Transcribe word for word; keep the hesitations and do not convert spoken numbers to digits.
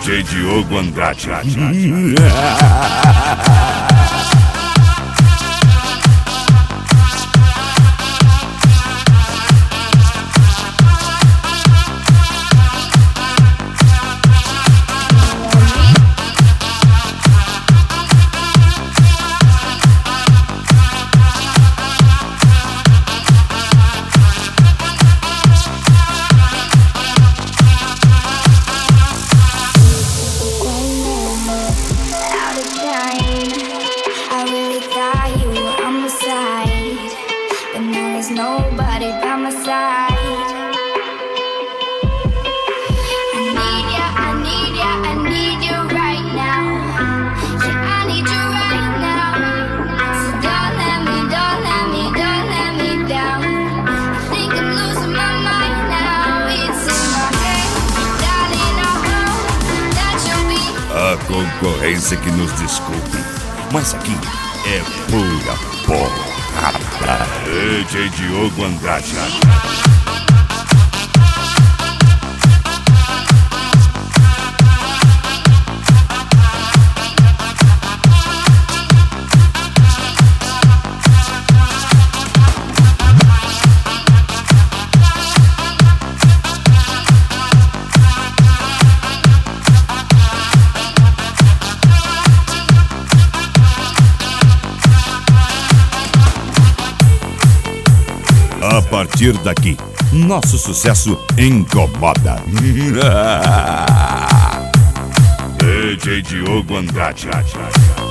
D J Diogo Andrade. Nobody by my side. I need ya, I need ya, I need you right now. Yeah, I need you right now. So don't let me, don't let me, don't let me down. I think I'm losing my mind now. It's in my head, darling, I hope that you'll be. A concorrência que nos desculpe, mas aqui é pura porra. D J Diogo Andrade. A partir daqui, nosso sucesso incomoda. D J Diogo Andrade.